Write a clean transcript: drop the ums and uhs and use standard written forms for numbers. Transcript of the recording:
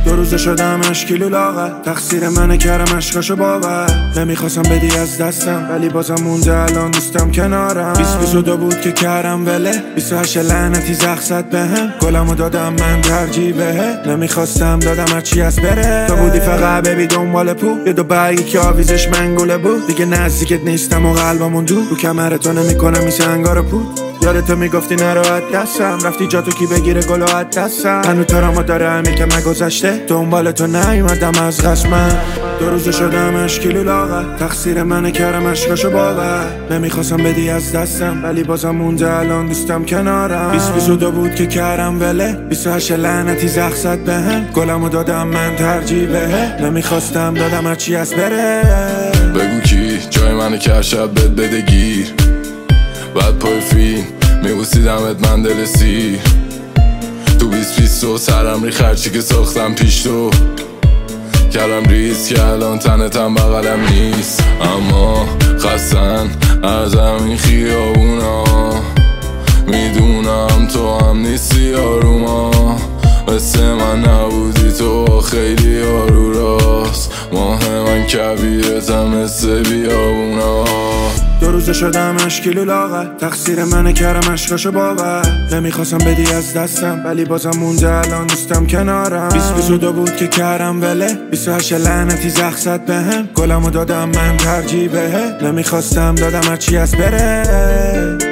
دو روزه شدم اشکیلو لاغر، تقصیر منه کرم عشقاشو باور. نمیخواستم بدی از دستم ولی بازم مونده الان دوستم کنارم. 2022 بود که کردم وله، 28 لعنتی زخ زد بهم. گلمو دادم من ترجیح بهت، نمیخواستم دادم هرچی از بره. تو بودی فقط ببی دنبال پول، یه دو برگی که آویزش منگوله بود. دیگه نزدیکت نیستم و قلبمون دور، رو کمرتو نمیکنم میشه انگار پود. یادتو میگفتی نرو از دستم، رفتی جاتو کی بگیره گلو از دستم. هنو ترامو داره همین که نگذشته، دنبال تو نیومدم از قسمم. دو روزه شدم اشکیلو لاغر، تقصیر منه کرم عشقاشو باور. نمیخواستم بدی از دستم ولی بازم مونده الان دوستم کنارم. 2022 بود که کردم وله، 28 لعنتی زخ زد بهم. گلمو دادم من ترجیح بهت، نمیخواستم دادم هرچی از بره. بگو کی جای منو که شب بد بده گیر، بعد پای فیلم میبوسیدمت من دل سیر. تو 2022 سرم ری خرچی که ساختم پیش تو، کردم ریز که الان تنتم بغلم نیست. اما خستن از همین خیابونا، میدونم تو هم نیستی آروما. مثل من نبودی تو خیلی آرو راست، ماه من کبیرتم مثل بیابونا. دو روزه شدم اشکیلو لاغر، تقصیر منه کرم عشقاشو باور. نمیخواستم بدی از دستم ولی بازم مونده الان دوستم کنارم. 2022 بود که کردم وله، 28 لعنتی زخ زد بهم. گلمو دادم من ترجیح بهت، نمیخواستم دادم هرچی از بره.